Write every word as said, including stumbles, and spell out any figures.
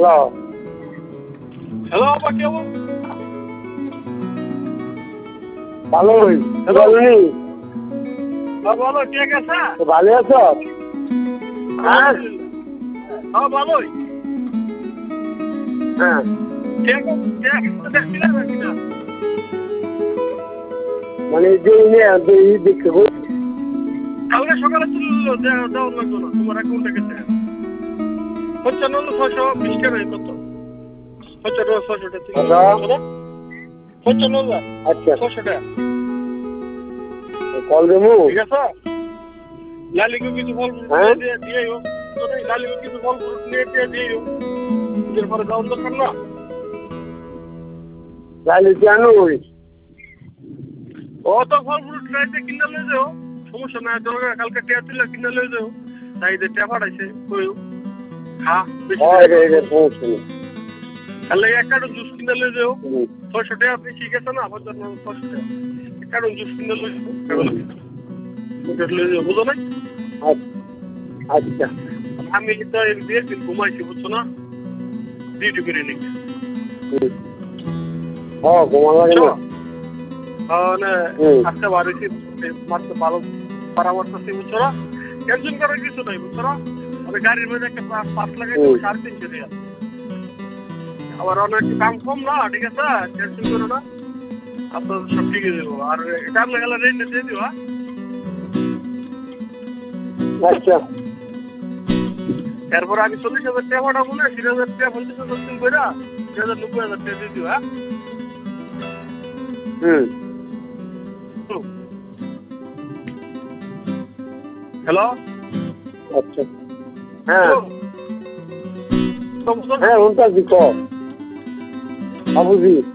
Hello hello আপা কি অবস্থা? ভালোই বলনি হ্যাঁ বলো ঠিক আছে? ভালো আছো? হ্যাঁ হ্যাঁ ভালোই। হ্যাঁ ঠিক আছে দেখছিলেন নাকি না? মানে যে এই দেখতে কালকে সকালে তুললো দেওয়া লাগতো না তোমার অ্যাকাউন্টে গেছে পঞ্চান্ন ছয়শো বিশ টাকা কত পঞ্চান্ন ছয়শো টাকা পঞ্চান্ন হাজার আচ্ছা ছয়শো টাকা কল দেবো ঠিক আছে লালিকে কিছু ফল হ্যাঁ দিয়ে দিয়েও লালিকে কিছু ফল ফ্রুট নিয়ে দিয়ে দিয়েও এর পরে যাওয়ার দরকার না লালি জানো ওই ও তো ফল ফ্রুট রাইতে কিনে লয়ে যাও সমস্যা নাই দরকার কালকে টিয়া তুলে কিনে লয়ে যাও তাই যে টিয়া পাঠাইছে কইও হ্যাঁ হয় রে রে পৌঁছে তাহলে এক কার্টন জুস কিনে লয়ে যাও ছয়শো টাকা বেশি গেছে না পঞ্চান্ন ছয়শো টাকা এক কার্টন জুস কিনে লয়ে যাও লয়ে যাও বুঝো নাই আচ্ছা আমি তো দিয়ে দিন ঘুমাইছি বুঝছো না ডিউটি করে নি হ্যাঁ ঘুমা লাগে না মানে আজকে বাড়িতে মাত্র ভালো পরামর্শ বুঝছো না টেনশন করার কিছু নাই বুঝছো না আমি গাড়ির মধ্যে একটা পাঁচ লাগাই দেবো সাড়ে তিনশো টাকা আবার অনেক দাম কম না ঠিক আছে টেনশন করো না আপনার সব ঠিকই দেবো আর এটা আপনার গেলে রেন্টে দিয়ে দিও আচ্ছা এরপর আমি চল্লিশ হাজার টাকা পাঠাবো না তিন হাজার টাকা পঞ্চাশ হাজার দিন করে তিন হাজার নব্বই হাজার টাকা দিয়ে দিও হ্যাঁ হুম হ্যালো আচ্ছা হ্যাঁ হ্যালো হ্যাঁ উনটা দিক বাবুজি